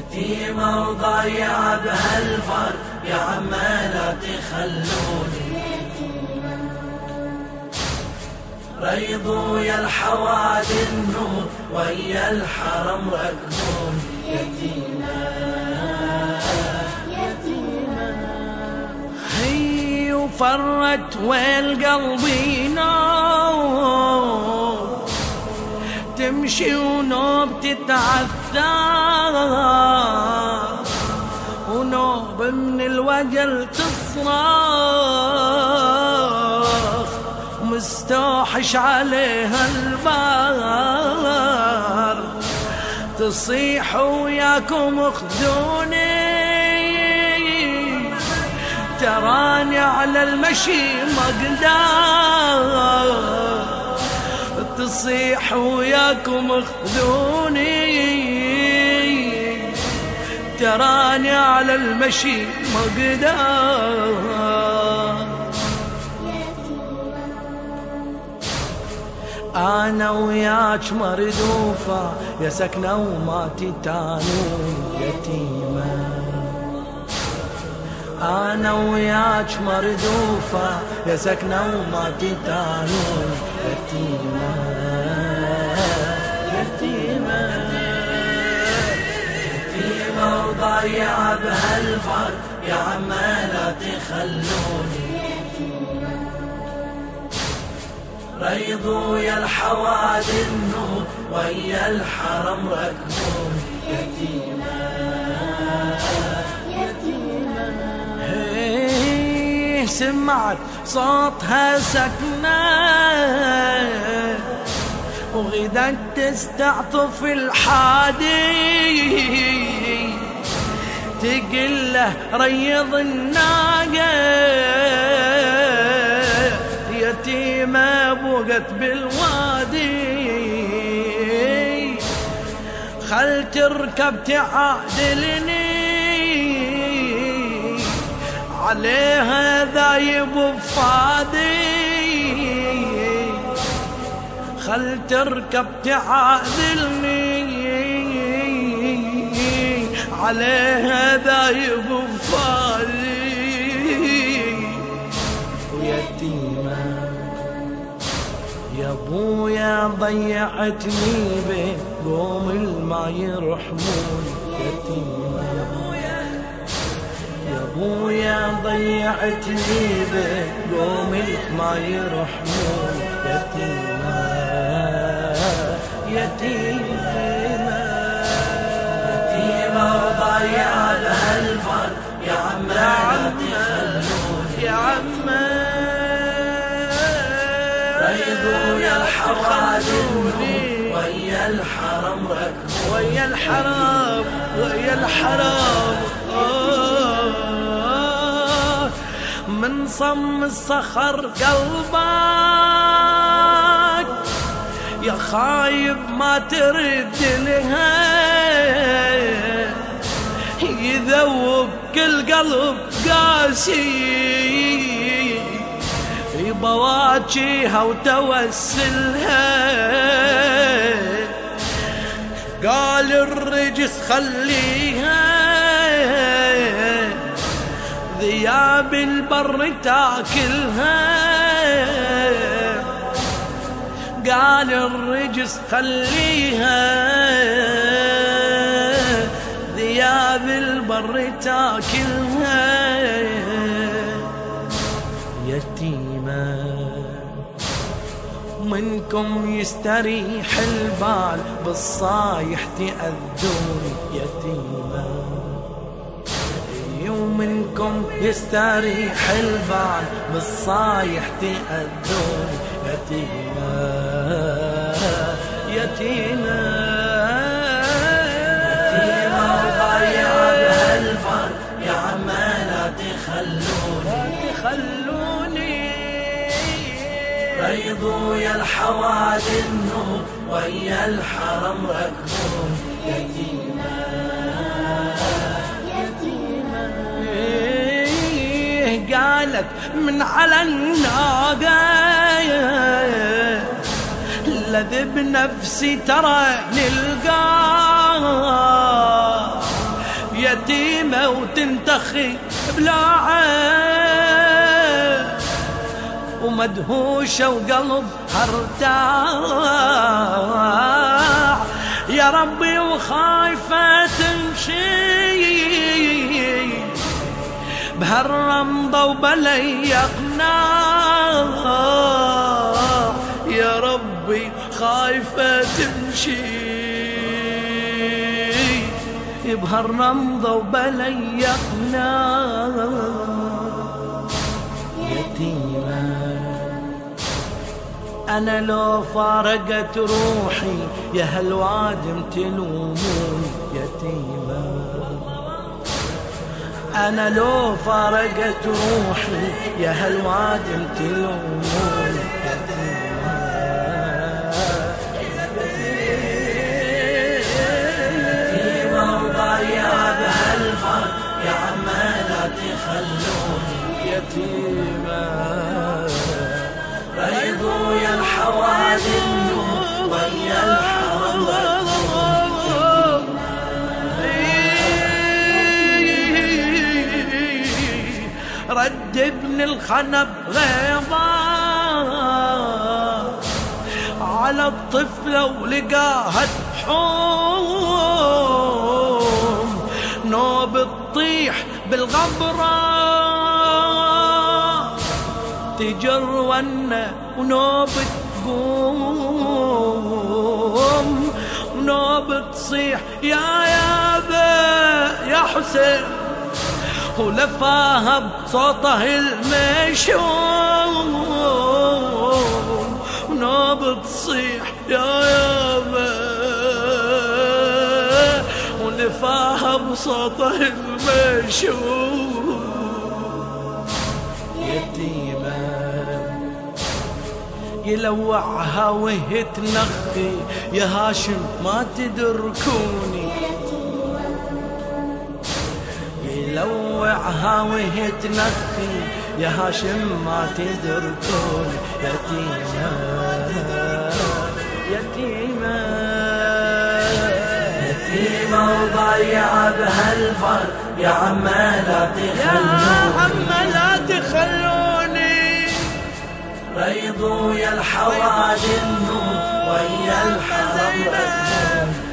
يتيمة وضايعة بهالبر، يا عمّا لا تخلوني. ريضوا يا الحوادي النور، ويا الحرم ركبوني. يتيمة هي وفرت والقلب ينور، تمشي ونوب تتعثر، ونوب من الوجل تصرخ، مستوحش عليها البار، تصيح وياكم اخذوني، تراني على المشي مقدار، تصيح وياكم اخذوني، تراني على المشي مقدار. أنا وياك مردوفة يا سكنة وما تتانون. يتيمة أنا وياك مردوفة يا سكنة وما تتانون. يتيمة يتيمة يتيمة وضايعة بهالبر، يا عمّا لا تخلوني. ريضوا يا الحوادي النور، ويا الحرم ركبوني. يتيمة سمعت صوتها سكنة، وغدت تستعطف الحادي، تقل له ريض الناقة، يتيمة بوقت بالوادي، خل تركب تعادلني، عليها ذايب بفادي، خل تركب تعادلني، عليها ذايب بفادي. ويتيمة يا ابويا ضيعتني بين قوم الماء يرحمون. يتيمة يا ابويا ضيعتني بين قوم الماء يرحمون. يتيمة يتيمة يتيمة وضايعة بهالبر، يا عمّا لا تخلوني. يا عمّا ريضوا يا الحوادي النور، ويا الحرم ركبوني. ويا الحرم ويا الحرم من صم الصخر قلبك، يا خايب ما ترد لها، يذوب كل قلب قاسي، بواجيها وتوسلها، قال الرجس خليها، ذياب البر تاكلها، قال الرجس خليها، ذياب البر تاكلها. يتيمة منكم يستريح البال، بالصايح تأذون. يتيمة ومنكم يستريح البال، بالصايح تأذون. يتيمة يتيمة يتيمة وضايعة بهالبر، يا عمّا لا تخلوني. ريضوا يا الحوادي النور، ويا الحرم ركبوني. يتيمة قالت من على الناقة، لذب نفسي ترى نلقاه، يتيمة وتنتخي بلا عين ومدهوشة وقلبها ارتاح يا ربي وخايفة تمشي بهالرمضة وبلي يقناع يا ربي خايفة تمشي بهالرمضة وبلي يقناع يتيمة أنا لو فارقت روحي يا هالوادم تلومون يتيمة أنا لو فارقت روحي يا هالوادم تلومون يتيمة وضايعة بهالفرق يا عمّا لا تخلوني يتيمة ريضوا يا الحوادث ويا الحرم رد ابن الخنب غيظا على الطفلة ولقاها تحوم نوب تطيح بالغبرة تجر ونه ونوب تقوم ونوب تصيح يا يابا يا حسين ولفاها بصوته المشوم ونوب تصيح يا يابا ولفاها بصوته المشوم يتيمة يلوعها وهي تنخي يا هاشم ما تدركوني يلوعها وهي تنخي يا هاشم ما تدركوني يتيمة يتيمة يتيمة وضايعة بهالفرق يا عمّا لا تخلوني يا عمّا لا تخلوني ريضوا يا الحوادث ويا الحرم ركبون